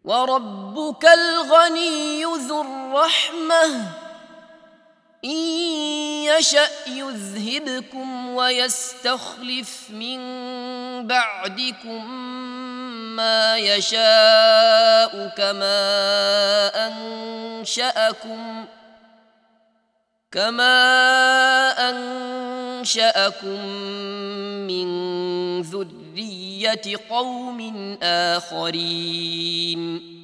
وربك الغني ذو الرحمة إن يشأ يذهبكم ويستخلف من بعدكم ما يشاء كما أنشأكم من ذرية قوم آخرين